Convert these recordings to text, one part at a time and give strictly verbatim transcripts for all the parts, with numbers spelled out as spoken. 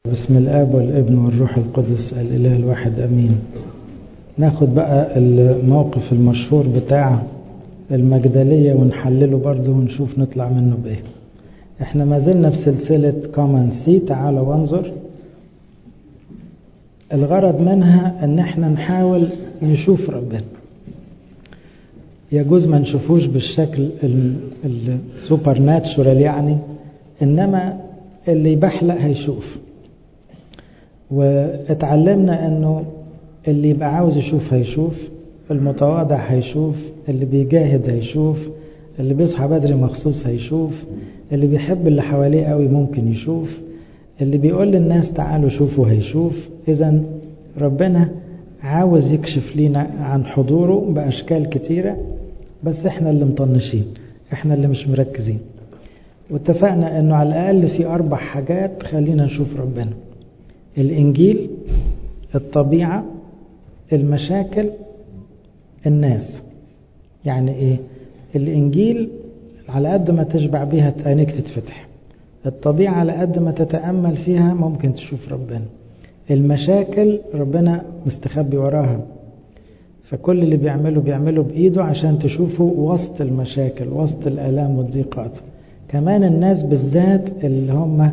بسم الآب والابن والروح القدس الإله الواحد أمين. ناخد بقى الموقف المشهور بتاع المجدلية ونحلله برضه ونشوف نطلع منه بإيه. احنا ما زلنا في سلسلة كومن سي، تعالى وانظر. الغرض منها ان احنا نحاول نشوف ربنا. يجوز ما نشوفوش بالشكل السوبر ناتشورال يعني، انما اللي يبحلق هيشوف. واتعلمنا انه اللي يبقى عاوز يشوف هيشوف، المتواضع هيشوف، اللي بيجاهد هيشوف، اللي بيصحى بدري مخصوص هيشوف، اللي بيحب اللي حواليه قوي ممكن يشوف، اللي بيقول للناس تعالوا شوفوا هيشوف. اذا ربنا عاوز يكشف لينا عن حضوره بأشكال كتيرة، بس احنا اللي مطنشين، احنا اللي مش مركزين. واتفقنا انه على الاقل في اربع حاجات خلينا نشوف ربنا: الانجيل، الطبيعة، المشاكل، الناس. يعني ايه؟ الانجيل على قد ما تشبع بيها عينيك تتفتح، الطبيعة على قد ما تتأمل فيها ممكن تشوف ربنا، المشاكل ربنا مستخبي وراها، فكل اللي بيعمله بيعمله بإيده عشان تشوفه وسط المشاكل وسط الآلام والضيقات. كمان الناس بالذات اللي هم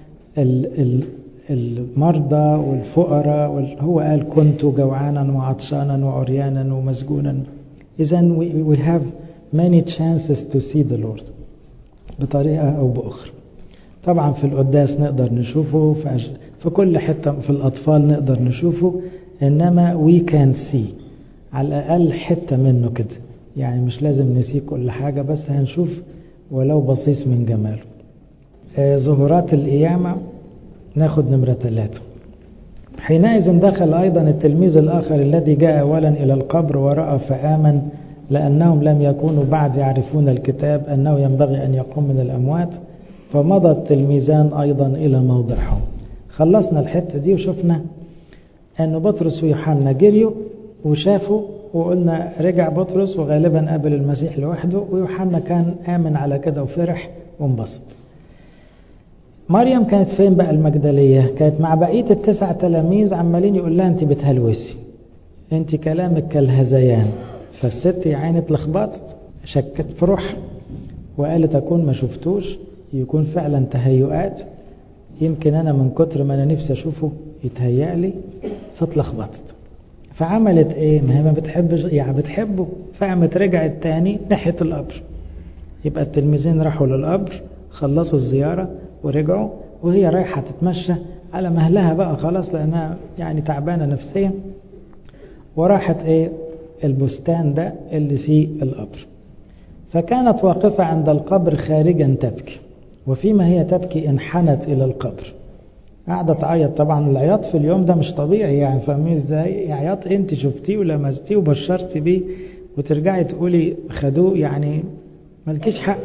المرضى والفقراء، هو قال كنت جوعانا وعطشانا وعريانا ومسجونا. إذن we have many chances to see the Lord بطريقة أو بأخرى. طبعا في القداس نقدر نشوفه، في كل حتة في الأطفال نقدر نشوفه، إنما we can see على الأقل حتة منه كده، يعني مش لازم نسيه كل حاجة، بس هنشوف ولو بصيص من جماله. آه ظهورات القيامة ناخد نمرة ثلاثة. حينئذ دخل أيضا التلميذ الآخر الذي جاء أولا إلى القبر ورأى فآمن، لأنهم لم يكونوا بعد يعرفون الكتاب أنه ينبغي أن يقوم من الأموات، فمضى التلميذان أيضا إلى موضعهم. خلصنا الحتة دي وشفنا أن بطرس ويوحنا جريوا وشافوا، وقلنا رجع بطرس وغالبا قابل المسيح لوحده، ويوحنا كان آمن على كده وفرح وانبسط. مريم كانت فين بقى المجدلية؟ كانت مع بقية التسع تلاميذ عمالين يقول لها انت بتهلوسي، انت كلامك كالهذيان. فالست يا عيني اتلخبطت، شكت في روحها وقالت اكون ما شفتوش، يكون فعلا تهيؤات، يمكن انا من كتر ما انا نفسي اشوفه يتهيأ لي، فاتلخبطت. فعملت ايه؟ ما هي ما بتحبش يعني بتحبه، فقامت رجعت تاني ناحية القبر. يبقى التلميذين راحوا للقبر، خلصوا الزيارة ورجعوا، وهي رايحة تتمشى على مهلها بقى خلاص لأنها يعني تعبانة نفسيا، وراحت ايه؟ البستان ده اللي فيه القبر. فكانت واقفة عند القبر خارجا تبكي، وفيما هي تبكي انحنت إلى القبر. قاعدة تعيط. طبعا العياط في اليوم ده مش طبيعي، يعني فاهمين ازاي؟ عياط انت شفتيه ولمستيه وبشرتي بيه وترجعي تقولي خدوه، يعني ملكيش حق.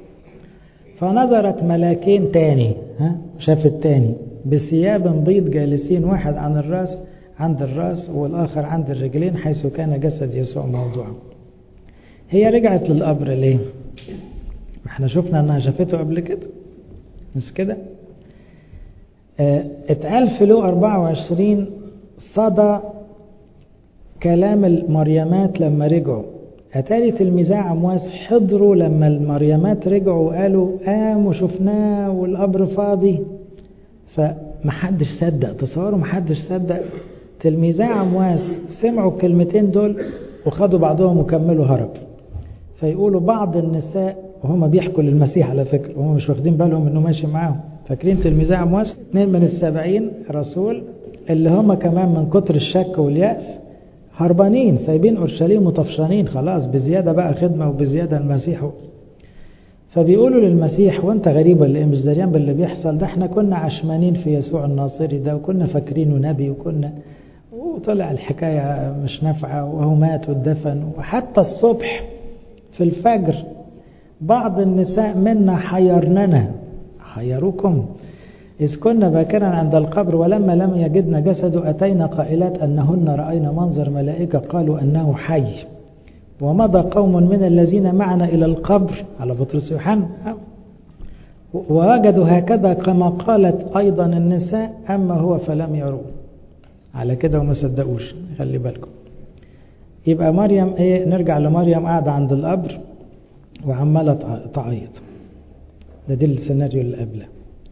فنظرت ملاكين تاني، ها شافت تاني بثياب بيض جالسين، واحد عن الراس عند الراس والآخر عند الرجلين حيث كان جسد يسوع موضوعا. هي رجعت للقبر ليه؟ احنا شفنا انها شافته قبل كده، مش كده؟ اه اتقال في لو أربعة وعشرين صدى كلام المريمات لما رجعوا. أتاري تلميذا عمواس حضروا لما المريمات رجعوا وقالوا قاموا شفناه والقبر فاضي، فمحدش صدق. تصوروا محدش صدق. تلميذا عمواس سمعوا الكلمتين دول وخدوا بعضهم وكملوا هرب. فيقولوا بعض النساء وهم بيحكوا للمسيح على فكرة وهم مش واخدين بالهم انه ماشي معاهم، فاكرين تلميذا عمواس اثنين من السبعين رسول اللي هم كمان من كتر الشك واليأس هربانين سايبين أورشليم وطفشانين خلاص، بزيادة بقى خدمة وبزيادة المسيح. فبيقولوا للمسيح وانت غريب ولا ايه؟ مش دريان باللي بيحصل ده؟ احنا كنا عشمانين في يسوع الناصري ده وكنا فاكرينه نبي، وكنا وطلع الحكاية مش نافعة، وهو مات واتدفن. وحتى الصبح في الفجر بعض النساء منا حيرننا، حيروكم إذ كنا باكرا عند القبر ولما لم يجدنا جسده أتينا قائلات أنهن رأينا منظر ملائكة قالوا أنه حي. ومضى قوم من الذين معنا إلى القبر على بطرس ويوحنا ووجدوا هكذا كما قالت أيضا النساء، أما هو فلم يروا. على كده وما صدقوش. خلي بالكم. يبقى مريم ايه، نرجع لمريم قاعدة عند القبر وعمالة تعيط. ده دي السيناريو اللي قبله.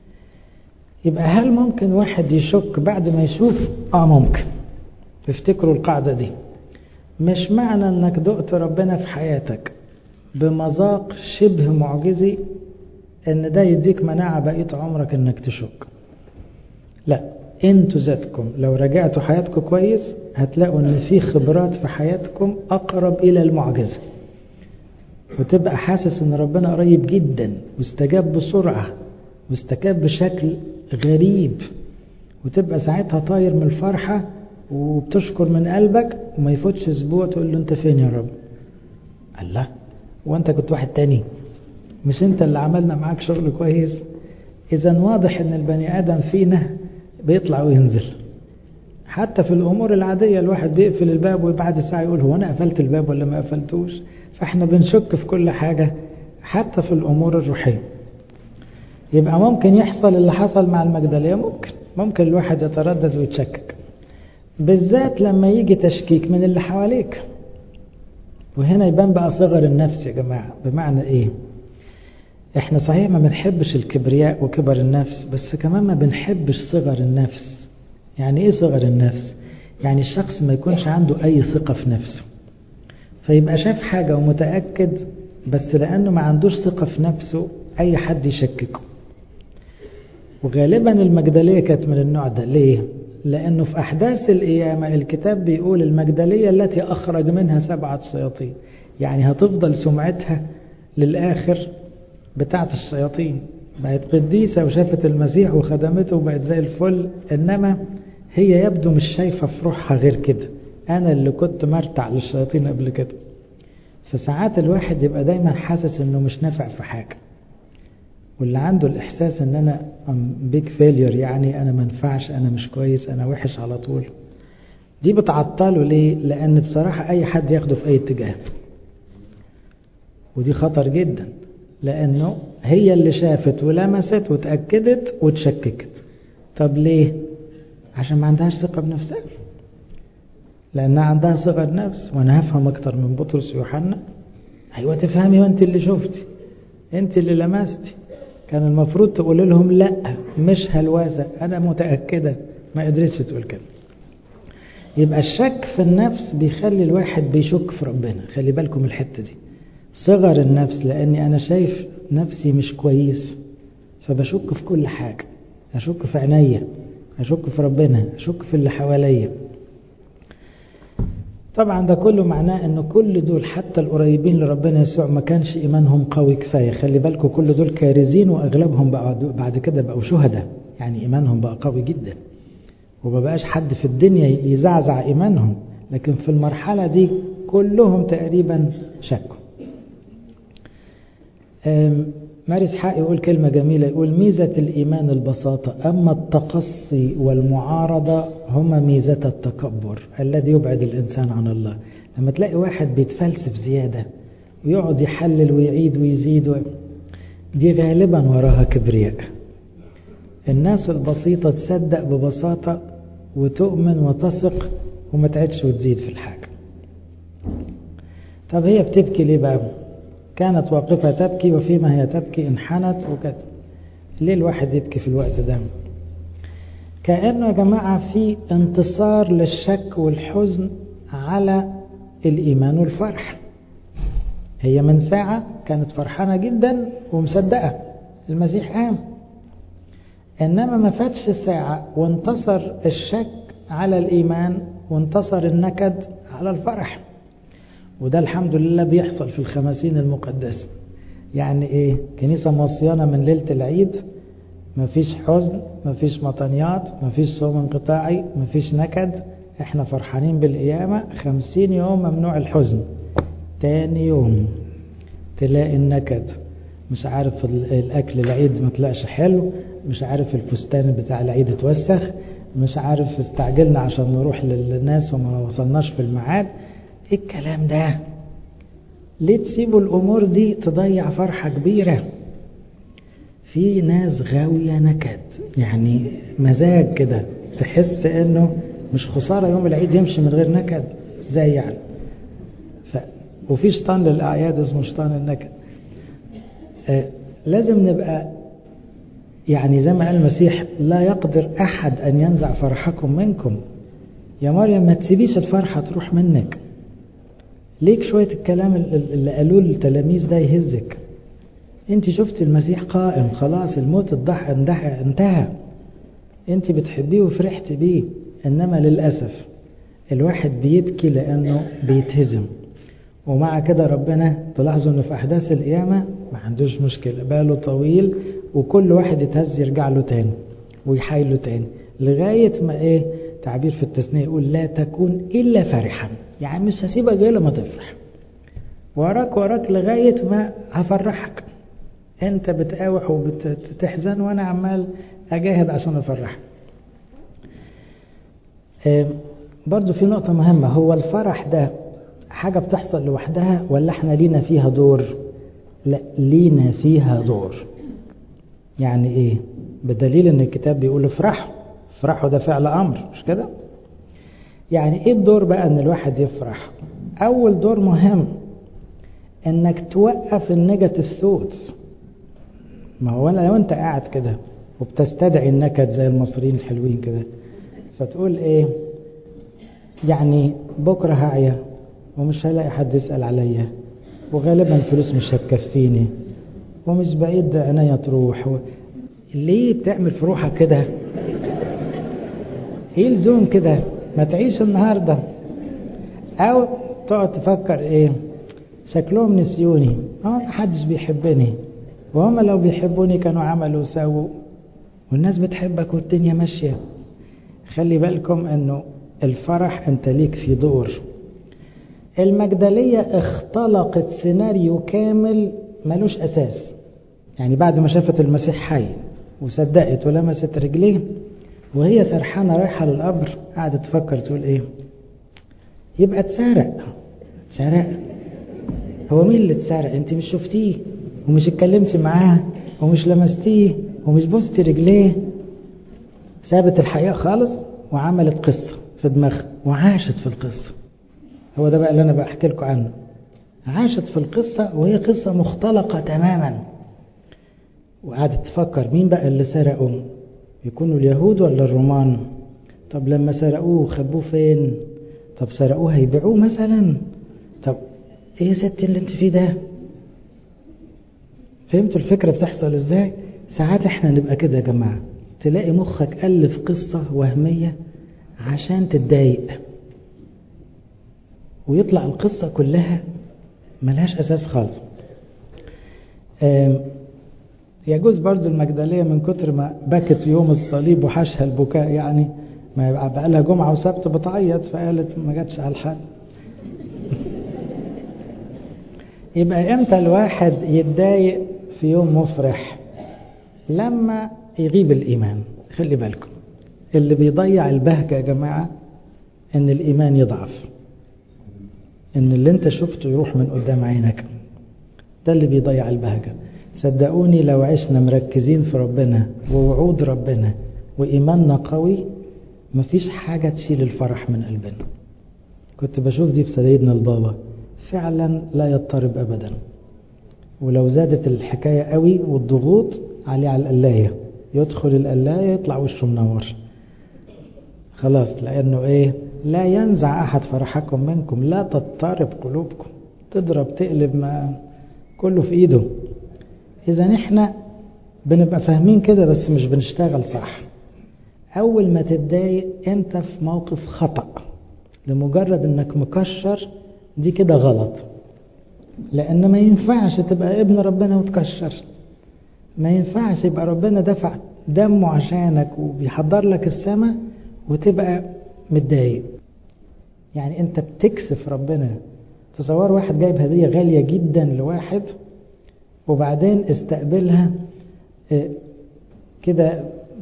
يبقى هل ممكن واحد يشك بعد ما يشوف؟ اه ممكن. افتكروا القاعدة دي، مش معنى انك دقت ربنا في حياتك بمذاق شبه معجزي ان ده يديك مناعة بقية عمرك انك تشك. لا، انتوا ذاتكم لو رجعتوا حياتكم كويس هتلاقوا ان في خبرات في حياتكم اقرب الى المعجزة، وتبقى حاسس ان ربنا قريب جدا واستجاب بسرعة واستجاب بشكل غريب، وتبقى ساعتها طاير من الفرحة وبتشكر من قلبك، وما يفوتش اسبوع تقول له انت فين يا رب؟ الله، وانت كنت واحد تاني؟ مش انت اللي عملنا معاك شغل كويس؟ اذا واضح ان البني ادم فينا بيطلع وينزل. حتى في الامور العادية الواحد بيقفل الباب وبعد ساعة يقول هو انا قفلت الباب ولا ما قفلتوش؟ فاحنا بنشك في كل حاجة حتى في الامور الروحية. يبقى ممكن يحصل اللي حصل مع المجدلية، ممكن ممكن الواحد يتردد ويتشكك، بالذات لما يجي تشكيك من اللي حواليك. وهنا يبان بقى صغر النفس يا جماعة. بمعنى ايه؟ احنا صحيح ما بنحبش الكبرياء وكبر النفس، بس كمان ما بنحبش صغر النفس. يعني ايه صغر النفس؟ يعني الشخص ما يكونش عنده اي ثقة في نفسه، فيبقى شاف حاجة ومتأكد، بس لانه ما عندوش ثقة في نفسه اي حد يشككه. وغالبا المجدلية كانت من النوع ده. ليه؟ لانه في احداث القيامة الكتاب بيقول المجدلية التي اخرج منها سبعة شياطين، يعني هتفضل سمعتها للاخر بتاعت الشياطين. بقت قديسة وشافت المسيح وخدمته وبقت زي الفل، انما هي يبدو مش شايفة في روحها غير كده، انا اللي كنت مرتع للشياطين قبل كده. فساعات الواحد يبقى دايما حاسس انه مش نافع في حاجة، واللي عنده الاحساس ان انا بيج فيلير، يعني انا منفعش، انا مش كويس، انا وحش على طول، دي بتعطله. ليه؟ لان بصراحة اي حد ياخده في اي اتجاه، ودي خطر جدا، لانه هي اللي شافت ولمست وتأكدت وتشككت. طب ليه؟ عشان ما عندهاش ثقة بنفسها، لانها عندها صغر نفس. وانا هفهم اكتر من بطرس ويوحنا؟ ايوه تفهمي، وانت اللي شفتي، انت اللي لمستي. كان المفروض تقول لهم لا مش هلوازة، انا متأكدة. ما قدرتش تقول كده. يبقى الشك في النفس بيخلي الواحد بيشك في ربنا. خلي بالكم الحتة دي، صغر النفس، لاني انا شايف نفسي مش كويس فبشك في كل حاجة. اشك في عينيا، اشك في ربنا، اشك في اللي حواليا. طبعا ده كله معناه انه كل دول حتى القريبين لربنا يسوع ما كانش ايمانهم قوي كفاية. خلي بالكم كل دول كارزين، واغلبهم بعد كده بقوا شهداء، يعني ايمانهم بقى قوي جدا، وما بقاش حد في الدنيا يزعزع ايمانهم. لكن في المرحلة دي كلهم تقريبا شكوا. ماري إسحاق يقول كلمة جميلة، يقول ميزة الإيمان البساطة، أما التقصي والمعارضة هما ميزة التكبر الذي يبعد الإنسان عن الله. لما تلاقي واحد بيتفلسف زيادة ويقعد يحلل ويعيد ويزيد و... دي غالبا وراها كبرياء. الناس البسيطة تصدق ببساطة وتؤمن وتثق وما تعدش وتزيد في الحاجة. طب هي بتبكي ليه بقى؟ كانت واقفة تبكي وفيما هي تبكي انحنت وكده. ليه الواحد يبكي في الوقت ده؟ كأنه يا جماعة في انتصار للشك والحزن على الإيمان والفرح. هي من ساعة كانت فرحانة جدا ومصدقة المسيح قام، إنما ما فاتش ساعة وانتصر الشك على الإيمان وانتصر النكد على الفرح. وده الحمد لله بيحصل في الخمسين المقدسة. يعني ايه؟ كنيسة مصيانة من ليلة العيد، مفيش حزن، مفيش مطنيات، مفيش صوم انقطاعي، مفيش نكد. احنا فرحانين بالقيامة. خمسين يوم ممنوع الحزن، تاني يوم تلاقي النكد، مش عارف الاكل العيد ما طلعش حلو، مش عارف الفستان بتاع العيد اتوسخ، مش عارف استعجلنا عشان نروح للناس وما وصلناش في الميعاد. ايه الكلام ده؟ ليه تسيبوا الامور دي تضيع فرحة كبيرة؟ في ناس غاوية نكد، يعني مزاج كده، تحس انه مش خسارة يوم العيد يمشي من غير نكد، ازاي يعني؟ ف... وفي شيطان للأعياد اسمه شيطان النكد. آه لازم نبقى يعني زي ما قال المسيح لا يقدر أحد أن ينزع فرحكم منكم. يا مريم ما تسيبيش الفرحة تروح منك، ليك شوية الكلام اللي قالوه التلاميذ ده يهزك. انت شفت المسيح قائم خلاص، الموت الضحى انتهى انتهى، انت بتحبيه وفرحت بيه. انما للأسف الواحد بيبكي لأنه بيتهزم، ومع كده ربنا تلاحظوا انه في أحداث القيامة ما عندوش مشكلة، باله طويل وكل واحد يتهز يرجع له تاني ويحايله تاني، لغاية ما ايه تعبير في التثنية يقول لا تكون إلا فرحا، يعني مش هسيبك غير لما تفرح، وراك وراك لغاية ما هفرحك. انت بتقاوح وبتحزن وانا عمال اجاهد عشان افرحك. برضو في نقطة مهمة، هو الفرح ده حاجة بتحصل لوحدها ولا احنا لينا فيها دور؟ لا، لينا فيها دور. يعني ايه؟ بدليل ان الكتاب بيقول افرحوا. افرحوا ده فعل امر، مش كده؟ يعني ايه الدور بقى ان الواحد يفرح؟ اول دور مهم انك توقف النيجاتيف ثوتس. ما هو لو انت قاعد كده وبتستدعي النكد زي المصريين الحلوين كده، فتقول ايه يعني بكرة هعيا ومش هلاقي حد يسأل عليا، وغالبا الفلوس مش هتكفيني، ومش بعيد عناية تروح و... ليه بتعمل في روحك كده؟ ايه لزوم كده؟ ما تعيش النهاردة. او تقعد تفكر ايه شكلهم نسيوني، اه محدش بيحبني، وهم لو بيحبوني كانوا عملوا وسووا، والناس بتحبك والدنيا ماشية. خلي بالكم انه الفرح انت ليك في دور. المجدلية اختلقت سيناريو كامل ملوش اساس، يعني بعد ما شافت المسيح حي وصدقت ولمست رجليه وهي سرحانة رايحة للقبر، قاعدة تفكر تقول ايه؟ يبقى اتسرق. اتسرق؟ هو مين اللي اتسرق؟ انت مش شفتيه ومش اتكلمتي معاه ومش لمستيه ومش بوستي رجليه. سابت الحقيقة خالص وعملت قصة في دماغها وعاشت في القصة. هو ده بقى اللي انا بحكي لكم عنه، عاشت في القصة وهي قصة مختلقة تماما، وقعدت تفكر مين بقى اللي سرقوا؟ يكونوا اليهود ولا الرومان؟ طب لما سرقوه خبوه فين؟ طب سرقوه هيبيعوه مثلا؟ طب ايه يا ستي اللي انت فيه ده؟ فهمتوا الفكرة بتحصل ازاي؟ ساعات احنا نبقى كده يا جماعة، تلاقي مخك ألف قصة وهمية عشان تتضايق، ويطلع القصة كلها ملهاش أساس خالص. يجوز برضو المجدلية من كتر ما بكت يوم الصليب وحشها البكاء، يعني ما يبقى بقى لها جمعة وسبت بتعيط، فقالت ما جاتش على الحال. يبقى امتى الواحد يتضايق في يوم مفرح؟ لما يغيب الإيمان. خلي بالكم اللي بيضيع البهجة يا جماعة ان الإيمان يضعف، ان اللي انت شفته يروح من قدام عينك، ده اللي بيضيع البهجة. صدقوني لو عشنا مركزين في ربنا ووعود ربنا وإيماننا قوي، مفيش حاجة تشيل الفرح من قلبنا. كنت بشوف دي في سيدنا البابا، فعلا لا يضطرب أبدا، ولو زادت الحكاية قوي والضغوط عليه على القلاية، يدخل القلاية يطلع وشه منور خلاص، لأنه إيه؟ لا ينزع أحد فرحكم منكم، لا تضطرب قلوبكم، تضرب تقلب ما كله في إيده. إذا نحن بنبقى فاهمين كده بس مش بنشتغل صح. أول ما تتضايق أنت في موقف خطأ، لمجرد أنك مكشر دي كده غلط، لأن ما ينفعش تبقى ابن ربنا وتكشر، ما ينفعش يبقى ربنا دفع دمه عشانك وبيحضر لك السماء وتبقى متضايق. يعني أنت بتكسف ربنا. تصور واحد جايب هدية غالية جدا لواحد وبعدين استقبلها كده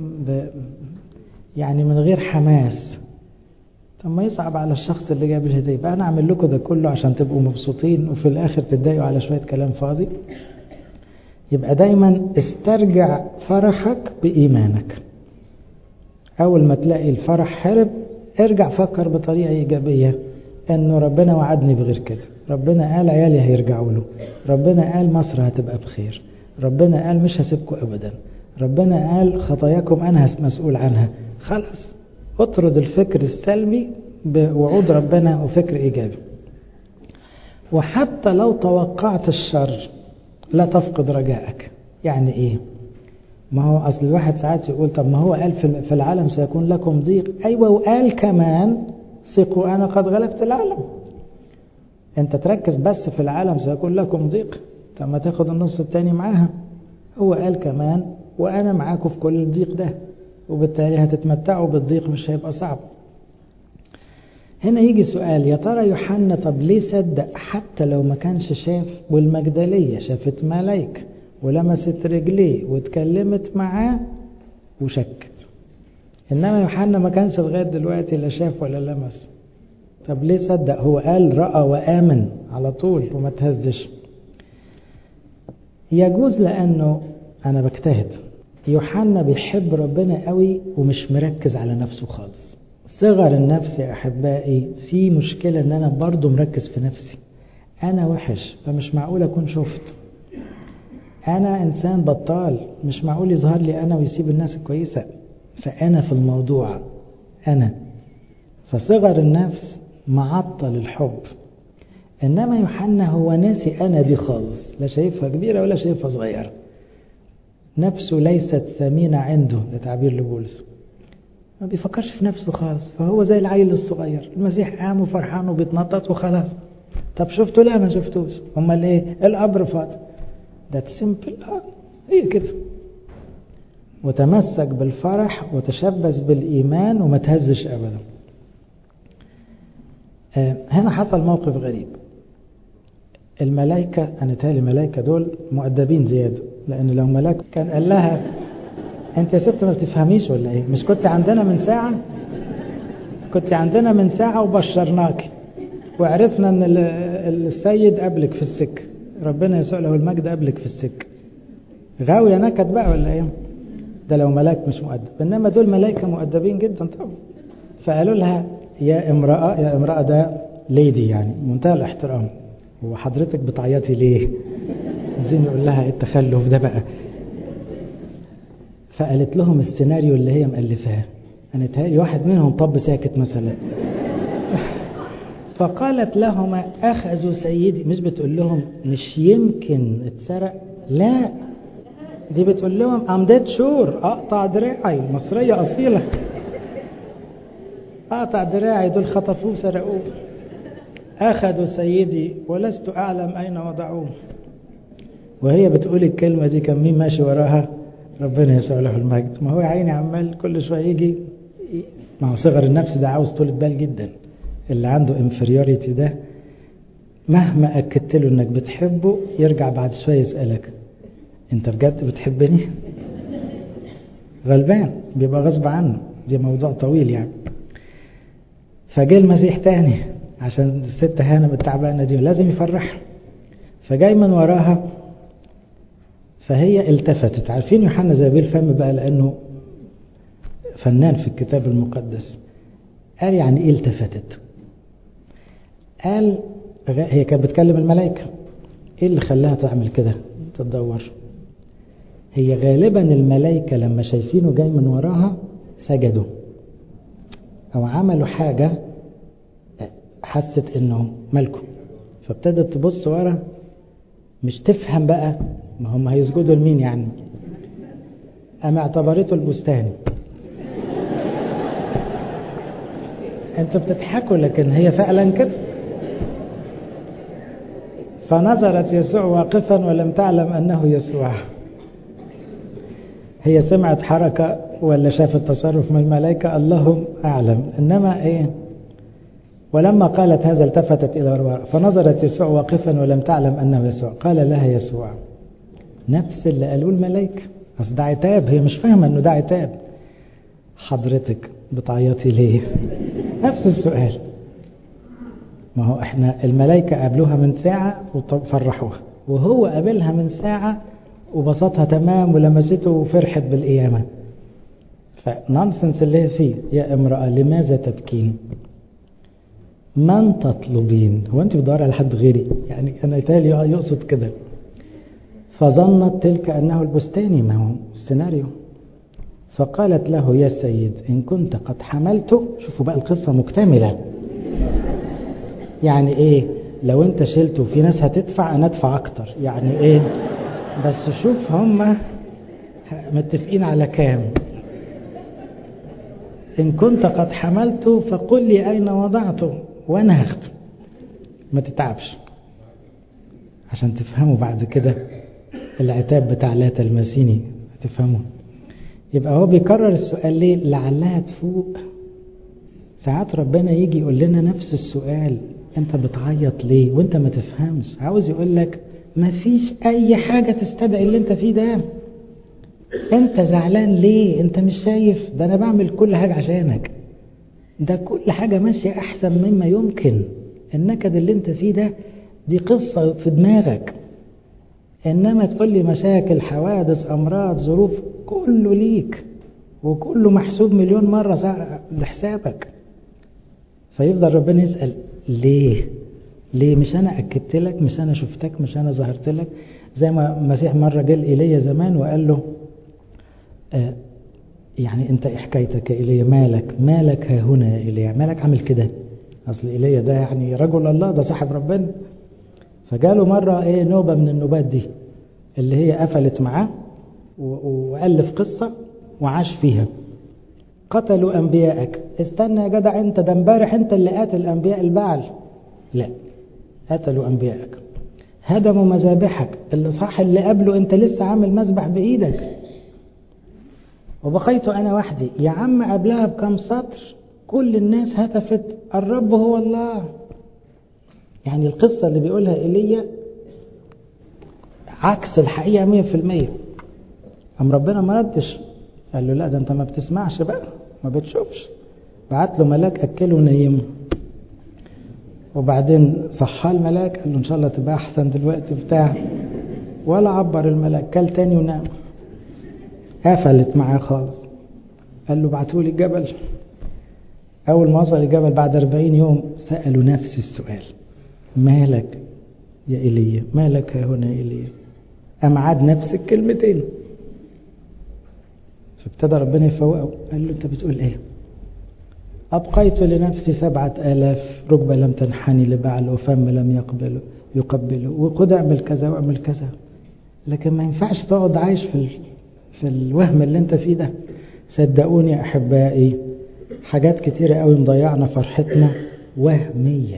يعني من غير حماس، طب ما يصعب على الشخص اللي جاب الهدية. بقى أنا أعمل لكم ده كله عشان تبقوا مبسوطين وفي الآخر تتضايقوا على شوية كلام فاضي؟ يبقى دايما استرجع فرحك بإيمانك. أول ما تلاقي الفرح هرب ارجع فكر بطريقة إيجابية أنه ربنا وعدني بغير كده، ربنا قال عيالي هيرجعوا له، ربنا قال مصر هتبقى بخير، ربنا قال مش هسيبكم أبدا، ربنا قال خطاياكم أنا مسؤول عنها. خلاص اطرد الفكر السلبي بوعود ربنا وفكر إيجابي. وحتى لو توقعت الشر لا تفقد رجائك. يعني إيه؟ ما هو أصل الواحد ساعات يقول طب ما هو قال في العالم سيكون لكم ضيق. أيوة، وقال كمان ثقوا أنا قد غلبت العالم. أنت تركز بس في العالم سيكون لكم ضيق، طب ما تاخد النص التاني معاها. هو قال كمان وأنا معاكم في كل الضيق ده، وبالتالي هتتمتعوا بالضيق، مش هيبقى صعب. هنا يجي سؤال، يا ترى يوحنا طب ليه صدق حتى لو ما كانش شاف؟ والمجدلية شافت ملايكة ولمست رجليه واتكلمت معاه وشكت، إنما يوحنا ما كانش لغاية دلوقتي لا شاف ولا لمس. طب ليه صدق؟ هو قال رأى وآمن على طول وما تهزش. يجوز لأنه أنا بجتهد، يوحنا بيحب ربنا قوي ومش مركز على نفسه خالص. صغر النفس يا أحبائي في مشكلة أن أنا برضو مركز في نفسي، أنا وحش فمش معقول أكون شفت، أنا إنسان بطال مش معقول يظهر لي أنا ويسيب الناس الكويسة، فأنا في الموضوع أنا. فصغر النفس معطل الحب. إنما يوحنا هو ناسي أنا دي خالص، لا شايفها كبيرة ولا شايفها صغيرة، نفسه ليست ثمينة عنده، ده تعبير لبولس، ما بيفكرش في نفسه خالص. فهو زي العيل الصغير، المسيح قام وفرحان وبيتنطط وخلاص. طب شفتوا؟ لا ما شفتوش. امال ايه؟ القبر فاضي. ده سيمبل، اه هي كده. وتمسك بالفرح وتشبث بالإيمان وما تهزش أبدا. آه هنا حصل موقف غريب. الملائكة، أنا تالي الملائكة دول مؤدبين زيادة، لأن لو ملاك كان قال لها أنت يا ست ما بتفهميش ولا إيه؟ مش كنت عندنا من ساعة؟ كنت عندنا من ساعة وبشرناك وعرفنا أن السيد قبلك في السكة، ربنا يسوع له المجد قبلك في السكة. غاوية نكد بقى ولا إيه؟ ده لو ملاك مش مؤدب، إنما دول ملائكة مؤدبين جدا طبعا. فقالوا لها يا امرأة، يا امرأة ده ليدي يعني منتهى الاحترام، وحضرتك بتعيطي ليه؟ عايزين يقول لها ايه التخلف ده بقى. فقالت لهم السيناريو اللي هي مؤلفاه، انا تهيألي واحد منهم طب ساكت مثلا. فقالت لهما اخذوا سيدي، مش بتقول لهم مش يمكن اتسرق، لا دي بتقول لهم ام ديد شور، اقطع دراعي، مصرية اصيلة، اقطع دراعي، دول خطفوه سرقوه. اخذوا سيدي ولست اعلم اين وضعوه. وهي بتقول الكلمة دي كان مين ماشي وراها؟ ربنا يسوع له المجد. ما هو يا عيني عمال كل شوية يجي، مع صغر النفس ده عاوز طولة بال جدا. اللي عنده inferiority ده مهما أكدت له انك بتحبه يرجع بعد شوية يسألك انت بجد بتحبني؟ غلبان، بيبقى غصب عنه، دي موضوع طويل يعني. فجاء المسيح تاني عشان الست هانم التعبانة دي لازم يفرحها، فجاي من وراها، فهي التفتت. عارفين يوحنا زي الفم بقى لأنه فنان في الكتاب المقدس، قال يعني ايه التفتت؟ قال هي كانت بتكلم الملائكة، ايه اللي خلاها تعمل كده تدور؟ هي غالبا الملائكة لما شايفينه جاي من وراها سجدوا او عملوا حاجة حست انه ملكه، فابتدت تبص ورا مش تفهم بقى ما هم هيسجدوا لمين يعني، اما اعتبرته البستان. انتوا بتضحكوا لكن هي فعلا كده. فنظرت يسوع واقفا ولم تعلم انه يسوع. هي سمعت حركة ولا شافت تصرف من الملائكة الله اعلم، انما ايه، ولما قالت هذا التفتت الى وراء فنظرت يسوع واقفا ولم تعلم انه يسوع. قال لها يسوع نفس اللي قالوه الملائكة، اصل ده عتاب، هي مش فاهمه انه ده عتاب. حضرتك بتعيطي ليه؟ نفس السؤال. ما هو احنا الملائكة قابلوها من ساعة وفرحوها، وهو قابلها من ساعة وبسطها تمام ولمسته وفرحت بالقيامة. فنونسنس اللي هي فيه. يا امرأة لماذا تبكين؟ من تطلبين؟ هو أنت بتدور على حد غيري؟ يعني أنا يتهيألي يقصد كده. فظنت تلك أنه البستاني، ما هو السيناريو. فقالت له يا سيد إن كنت قد حملت. شوفوا بقى القصة مكتملة. يعني إيه؟ لو أنت شلته في ناس هتدفع، أنا أدفع أكتر. يعني إيه؟ بس شوف هم متفقين على كام. إن كنت قد حملت فقل لي أين وضعته وأنا هاخده. ما تتعبش عشان تفهموا بعد كده العتاب بتاع لا تلمسيني، تفهموا. يبقى هو بيكرر السؤال ليه؟ لعلها تفوق. ساعات ربنا يجي يقول لنا نفس السؤال، انت بتعيط ليه وانت ما تفهمش. عاوز يقول لك ما فيش اي حاجة تستدعي اللي انت فيه ده. انت زعلان ليه؟ انت مش شايف ده انا بعمل كل حاجة عشانك، ده كل حاجة ماشية احسن مما يمكن. النكد اللي انت فيه ده دي قصة في دماغك، انما تقول لي مشاكل، حوادث، امراض، ظروف، كله ليك وكله محسوب مليون مرة لحسابك. فيفضل ربنا يسأل ليه؟ ليه؟ مش انا اكدت لك؟ مش انا شفتك؟ مش انا ظهرت لك؟ زي ما المسيح مرة قال إيليا زمان وقال له آه يعني انت ايه حكايتك يا إيليا؟ مالك مالك ها هنا يا إيليا؟ مالك عامل كده؟ اصل إيليا ده يعني رجل الله، ده صاحب ربنا. فجاله مرة ايه نوبة من النوبات دي اللي هي قفلت معاه وألف قصة وعاش فيها. قتلوا أنبياءك. استنى يا جدع انت، ده امبارح انت اللي قاتل أنبياء البعل. لا، قتلوا أنبياءك. هدموا مذابحك. اللي صح اللي قبله انت لسه عامل مذبح بإيدك. وبقيت أنا وحدي. يا عم قبلها بكم سطر كل الناس هتفت الرب هو الله. يعني القصة اللي بيقولها إيليا عكس الحقيقة مية في المية. أم ربنا ما ردش، قال له لا ده انت ما بتسمعش بقى، ما بتشوفش. بعت له ملاك أكله ونيمه، وبعدين صحى الملاك قال له إن شاء الله تبقى أحسن دلوقتي بتاع، ولا عبر الملاك، كل تاني ونام. قفلت معاه خالص. قال له بعتولي الجبل. أول ما وصل الجبل بعد أربعين يوم سألوا نفس السؤال، مالك يا إيليا؟ مالك ها هنا يا إيليا؟ أم عاد نفس الكلمتين. فابتدى ربنا يفوقه، قال له أنت بتقول إيه؟ أبقيت لنفسي سبعة آلاف ركبة لم تنحني لبعل وفم لم يقبله يقبله وقد اعمل كذا واعمل كذا. لكن ما ينفعش تقعد عايش في في الوهم اللي انت فيه ده. صدقوني يا أحبائي حاجات كتيرة قوي مضيعنا فرحتنا وهمية،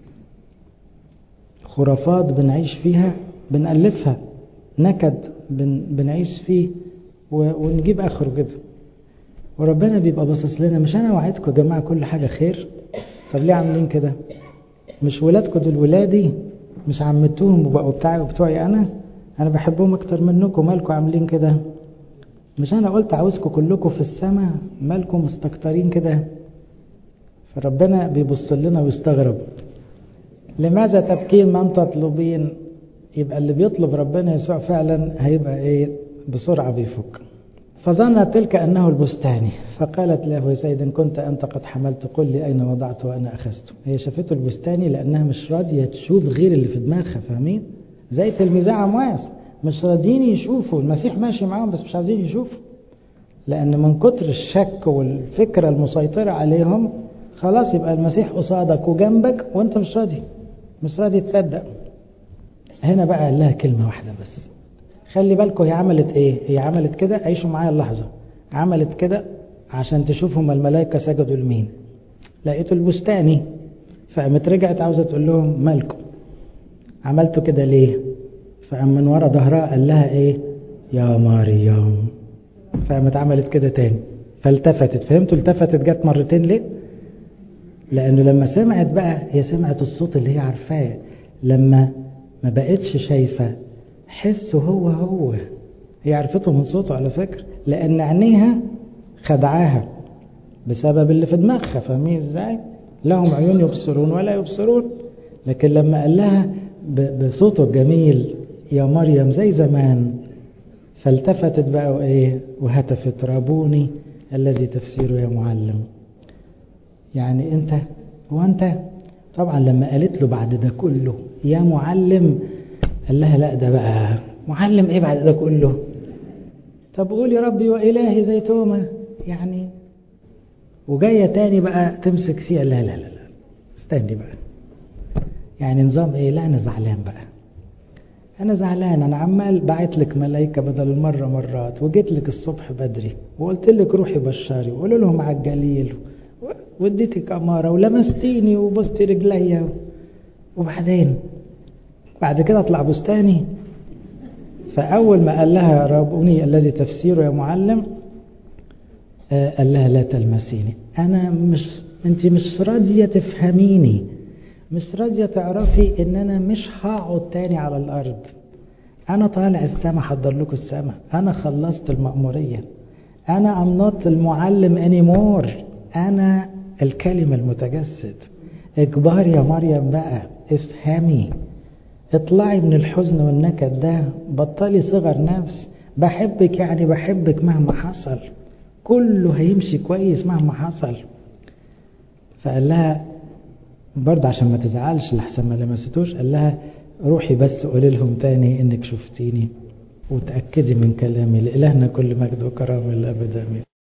خرافات بنعيش فيها بنألفها، نكد بن بنعيش فيه ونجيب آخره كده. وربنا بيبقى باصص لنا، مش أنا وعدكم يا جماعة كل حاجة خير؟ طب ليه عاملين كده؟ مش ولادكم دول ولادي؟ مش عمتوهم وبقوا بتاعي وبتوعي أنا؟ أنا بحبهم أكتر منكم، مالكم عاملين كده؟ مش أنا قلت عاوزكم كلكم في السماء؟ مالكم مستكترين كده؟ فربنا بيبص لنا ويستغرب. لماذا تبكين من تطلبين؟ يبقى اللي بيطلب ربنا يسوع فعلا هيبقى ايه؟ بسرعة بيفك. فظنت تلك أنه البستاني فقالت له يا سيد إن كنت أنت قد حملت قل لي أين وضعته وأنا أخذته. هي شافته البستاني لأنها مش راضية تشوف غير اللي في دماغها، فاهمين؟ زي تلميذي عمواس مش راضيين يشوفوا المسيح ماشي معاهم بس مش عايزين يشوفوا، لأن من كتر الشك والفكرة المسيطرة عليهم خلاص يبقى المسيح قصادك وجنبك وانت مش راضي مش راضي تصدق. هنا بقى قال لها كلمة واحدة بس، خلي بالكم هي عملت ايه؟ هي عملت كده، عيشوا معايا اللحظة، عملت كده عشان تشوفهم الملائكة سجدوا لمين؟ لقيتوا البستاني. فقامت رجعت عاوزة تقول لهم مالكم عملتوا كده ليه؟ فقام من ورا ظهرها قال لها ايه؟ يا مريم. فقامت عملت كده تاني فالتفتت. فهمتوا التفتت جت مرتين ليه؟ لأنه لما سمعت بقى، هي سمعت الصوت اللي هي عارفاه، لما ما بقتش شايفة حسه هو هو. هي عرفته من صوته على فكرة، لأن عينيها خدعاها بسبب اللي في دماغها، فاهمين ازاي؟ لهم عيون يبصرون ولا يبصرون. لكن لما قال لها بصوته الجميل يا مريم زي زمان، فالتفتت بقى وإيه وهتفت رابوني الذي تفسيره يا معلم. يعني أنت وأنت طبعا لما قالت له بعد ده كله يا معلم قال لها لا ده بقى معلم إيه بعد ده كله؟ طب قول يا ربي وإلهي زي توما يعني. وجاية تاني بقى تمسك فيها لا لا لا لا استني بقى. يعني نظام إيه؟ لا أنا زعلان بقى، أنا زعلان، أنا عمال بعت لك ملايكة بدل المرة مرات، وجيت لك الصبح بدري وقلت لك روحي بشاري وقولوا لهم على الجليل واديتك أمارة ولمستيني وبستي رجليا، وبعدين بعد كده اطلع بستاني. فأول ما قال لها ربوني الذي تفسيره يا معلم قال لها لا تلمسيني، أنا مش أنت مش راضية تفهميني، مش راضية تعرفي ان انا مش هقعد تاني على الارض، انا طالع السما حضر لكم السما، انا خلصت المأمورية، انا امنط المعلم انيمور، انا الكلمة المتجسد. اكبر يا مريم بقى، افهمي، اطلعي من الحزن والنكد ده، بطلي صغر نفس، بحبك يعني بحبك مهما حصل، كله هيمشي كويس مهما حصل. فقال لها برضه عشان ما تزعلش لحسن ما لمستوش، قال لها روحي بس قولي لهم تاني انك شفتيني وتأكدي من كلامي، لإلهنا كل مجد وكرامة للأبد آمين.